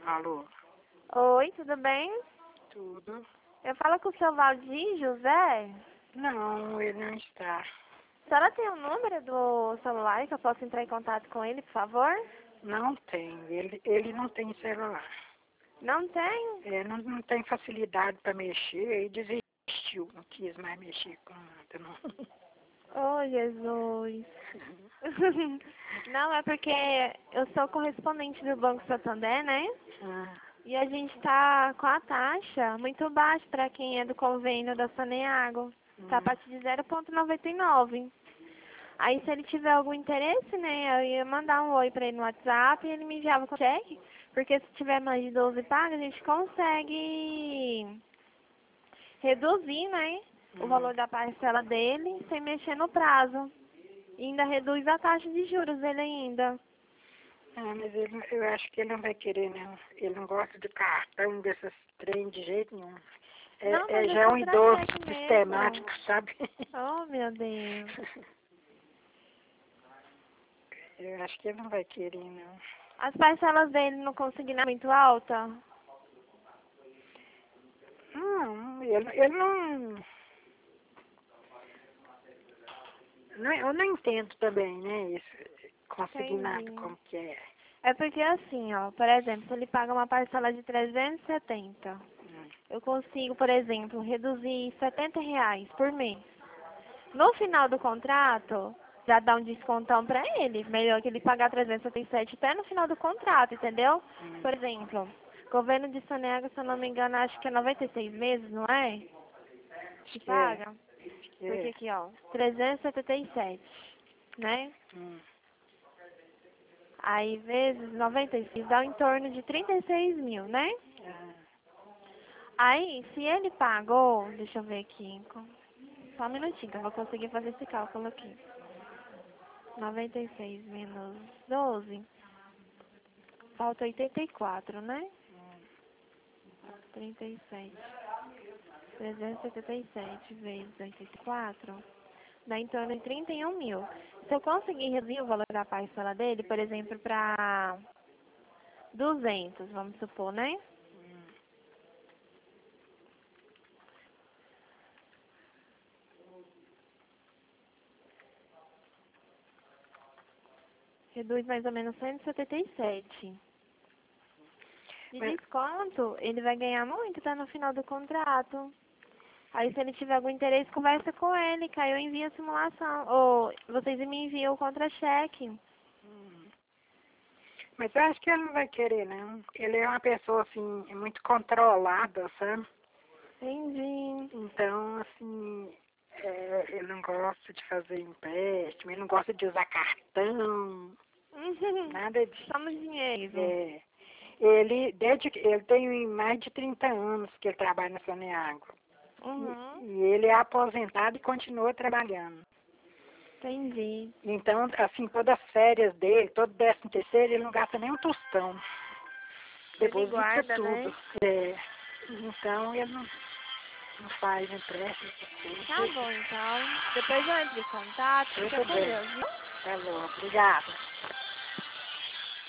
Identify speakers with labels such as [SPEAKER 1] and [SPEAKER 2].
[SPEAKER 1] Alô?
[SPEAKER 2] Oi, tudo bem?
[SPEAKER 1] Tudo?
[SPEAKER 2] Eu falo com o seu Valdir José.
[SPEAKER 1] Não, ele não está.
[SPEAKER 2] A senhora tem o número do celular que eu posso entrar em contato com ele, por favor?
[SPEAKER 1] Não tem. Ele não tem celular.
[SPEAKER 2] Não tem?
[SPEAKER 1] Não tem facilidade para mexer e desistiu. Não quis mais mexer com nada, não.
[SPEAKER 2] Oh, Jesus. Não, é porque eu sou correspondente do Banco Santander, né?
[SPEAKER 1] Ah,
[SPEAKER 2] E a gente tá com a taxa muito baixa para quem é do convênio da Saneago. Tá a partir de 0,99. Aí se ele tiver algum interesse, né, eu ia mandar um oi pra ele no WhatsApp e ele me enviava com cheque. Porque se tiver mais de 12 pagas, a gente consegue reduzir, né, o valor da parcela dele sem mexer no prazo. E ainda reduz a taxa de juros dele ainda.
[SPEAKER 1] mas eu acho que ele não vai querer, não. Ele não gosta de cartão, desses trem de jeito nenhum.
[SPEAKER 2] Não, mas
[SPEAKER 1] Já
[SPEAKER 2] é
[SPEAKER 1] é
[SPEAKER 2] só
[SPEAKER 1] um
[SPEAKER 2] pra
[SPEAKER 1] idoso
[SPEAKER 2] cheque mesmo.
[SPEAKER 1] sistemático, sabe?
[SPEAKER 2] Oh, meu Deus.
[SPEAKER 1] Eu acho que ele não vai querer, não.
[SPEAKER 2] As parcelas dele não conseguiram muito alta?
[SPEAKER 1] Não, ele não... Eu não entendo também, né, isso, consignado,
[SPEAKER 2] Entendi.
[SPEAKER 1] como que é.
[SPEAKER 2] É porque assim, ó, por exemplo, se ele paga uma parcela de 370,
[SPEAKER 1] Hum,
[SPEAKER 2] eu consigo, por exemplo, reduzir R$ 70 por mês. No final do contrato, já dá um descontão pra ele. Melhor que ele pagar 377 até no final do contrato, entendeu?
[SPEAKER 1] hum,
[SPEAKER 2] Por exemplo, governo de Sonego, se eu não me engano, acho que é 96 meses, não é? Que
[SPEAKER 1] acho que é,
[SPEAKER 2] paga?
[SPEAKER 1] acho que
[SPEAKER 2] Porque
[SPEAKER 1] é.
[SPEAKER 2] aqui, ó, 377, né?
[SPEAKER 1] Hum,
[SPEAKER 2] Aí vezes 96 dá em torno de 36 mil, né?
[SPEAKER 1] ah,
[SPEAKER 2] Aí, se ele pagou, deixa eu ver aqui, só um minutinho que eu vou conseguir fazer esse cálculo aqui. 96 menos 12, falta 84, né? 37. 377 vezes 84 dá em torno de 31 mil. Se eu conseguir reduzir o valor da parcela dele, por exemplo, para 200, vamos supor, né? Reduz mais ou menos 177. De
[SPEAKER 1] mas,
[SPEAKER 2] desconto, ele vai ganhar muito, tá no final do contrato. Aí se ele tiver algum interesse, conversa com ele, que aí eu envio a simulação. Ou vocês me enviam o contra-cheque.
[SPEAKER 1] mas eu acho que ele não vai querer, não. Ele é uma pessoa, assim, muito controlada, sabe?
[SPEAKER 2] Entendi.
[SPEAKER 1] Então, assim, ele não gosta de fazer empréstimo, ele não gosta de usar cartão, nada disso.
[SPEAKER 2] Somos dinheiro.
[SPEAKER 1] É, desde que ele tem mais de 30 anos que ele trabalha na Saneago.
[SPEAKER 2] Uhum.
[SPEAKER 1] E ele é aposentado e continua trabalhando.
[SPEAKER 2] Entendi.
[SPEAKER 1] Então, assim, todas as férias dele, todo 13º, ele não gasta nem um tostão.
[SPEAKER 2] Ele
[SPEAKER 1] Deposita
[SPEAKER 2] guarda,
[SPEAKER 1] tudo.
[SPEAKER 2] né?
[SPEAKER 1] Então, ele não faz empréstimo.
[SPEAKER 2] Tá bom, então. Depois eu entro em contato. Fica
[SPEAKER 1] Tudo
[SPEAKER 2] com
[SPEAKER 1] bem.
[SPEAKER 2] Deus, viu?
[SPEAKER 1] Tá bom, obrigada.